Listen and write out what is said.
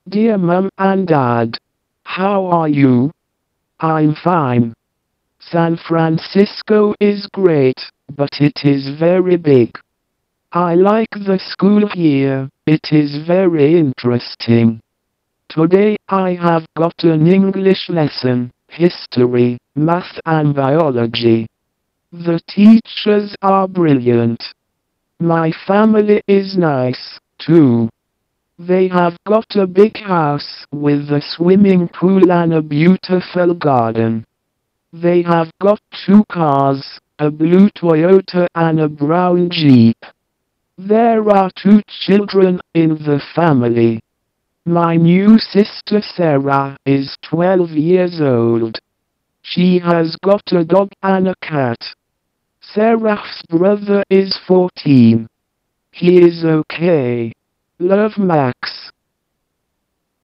Dear Mum and Dad, how are you? I'm fine. San Francisco is great, but it is very big. I like the school here, it is very interesting. Today I have got an English lesson, history, math and biology. The teachers are brilliant. My family is nice, too. They have got a big house with a swimming pool and a beautiful garden. They have got two cars, a blue Toyota and a brown Jeep. There are two children in the family. My new sister Sarah is 12 years old. She has got a dog and a cat. Sarah's brother is 14. He is okay. Love Max.